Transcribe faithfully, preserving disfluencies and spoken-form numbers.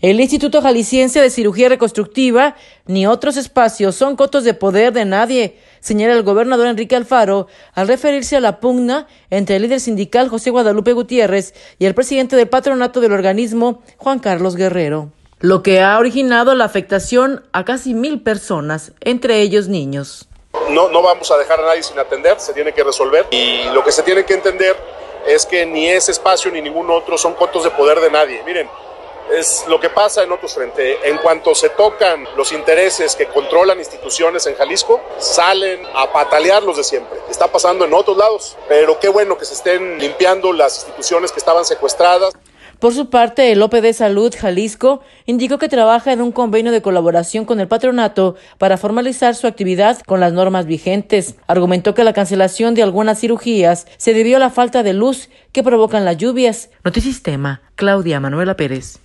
El Instituto Jalisciense de Cirugía Reconstructiva ni otros espacios son cotos de poder de nadie, señala el gobernador Enrique Alfaro al referirse a la pugna entre el líder sindical José Guadalupe Gutiérrez y el presidente del patronato del organismo, Juan Carlos Guerrero, lo que ha originado la afectación a casi mil personas, entre ellos niños. No, no vamos a dejar a nadie sin atender, se tiene que resolver y lo que se tiene que entender es que ni ese espacio ni ningún otro son cotos de poder de nadie. Miren, es lo que pasa en otros frentes. En cuanto se tocan los intereses que controlan instituciones en Jalisco, salen a patalear los de siempre. Está pasando en otros lados, pero qué bueno que se estén limpiando las instituciones que estaban secuestradas. Por su parte, el O P D Salud Jalisco indicó que trabaja en un convenio de colaboración con el patronato para formalizar su actividad con las normas vigentes. Argumentó que la cancelación de algunas cirugías se debió a la falta de luz que provocan las lluvias. Notisistema, Claudia Manuela Pérez.